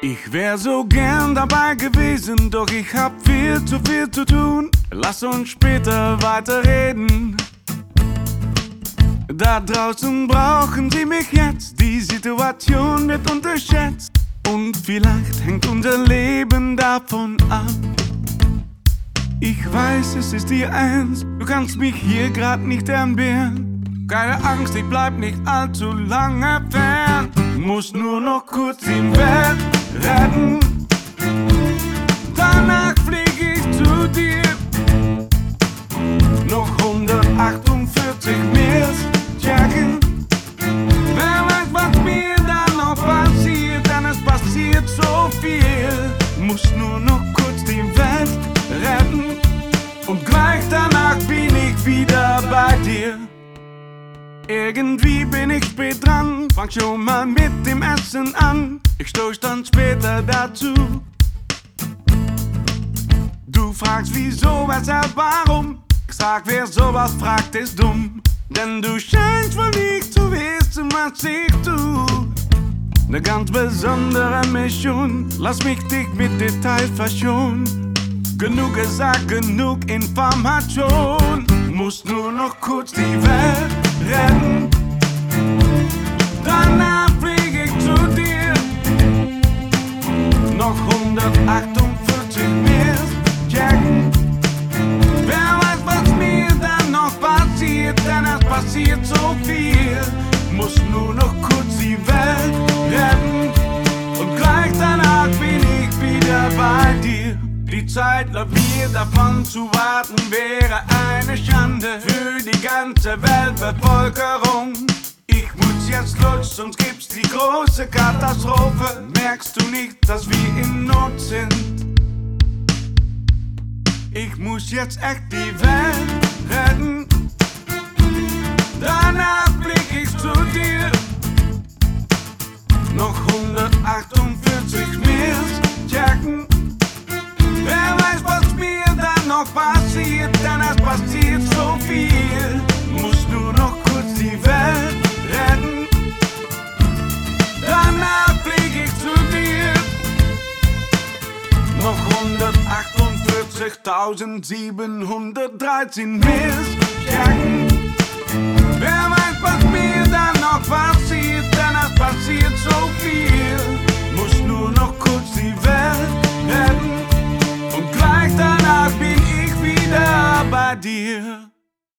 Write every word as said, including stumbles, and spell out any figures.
Ich wär so gern dabei gewesen, doch ich hab viel zu viel zu tun. Lass uns später weiterreden. Da draußen brauchen sie mich jetzt, die Situation wird unterschätzt. Und vielleicht hängt unser Leben davon ab. Ich weiß, es ist dir ernst, du kannst mich hier grad nicht entbehren. Keine Angst, ich bleib nicht allzu lange fern. Muss nur noch kurz die Welt retten. Danach flieg ich zu dir. Noch hundertachtundvierzig Miles checken. Wer weiß, was mir dann noch passiert, denn es passiert so viel. Muss nur noch kurz die Welt retten. Und gleich danach bin ich wieder bei dir. Irgendwie bin ich spät dran, fang schon mal mit dem Essen an. Ich stoß dann später dazu. Du fragst wieso, weshalb, warum. Ich sag, wer sowas fragt, ist dumm. Denn du scheinst wohl nicht zu wissen, was ich tu. Ne ganz besondere Mission, lass mich dich mit Details verschonen. Genug gesagt, genug Information. Muss nur noch kurz die Welt retten. Danach flieg ich zu dir. Noch hundertachtundvierzig Miles checken. Wer weiß, was mir dann noch passiert, denn es passiert so viel. Muss nur noch kurz die Welt retten. Und gleich danach bin ich wieder bei dir. Die Zeit läuft mir, davon zu warten wäre eine Schande für die ganze Weltbevölkerung. Ich muss jetzt los, sonst gibt's die große Katastrophe. Merkst du nicht, dass wir in Not sind? Ich muss jetzt echt die Welt retten. Danach blick ich zu dir. Noch hundertachtundvierzig Miles checken. Wer weiß, was mir dann noch passiert, denn es passiert so viel. Muss nur noch kurz die Welt retten. Danach flieg ich zu dir. Noch hundertachtundvierzigtausendsiebenhundertdreizehn Miles checken. Wer weiß, was mir dann noch passiert, denn es passiert so viel. Muss nur noch kurz die Welt retten. Und gleich danach bin ich wieder bei dir.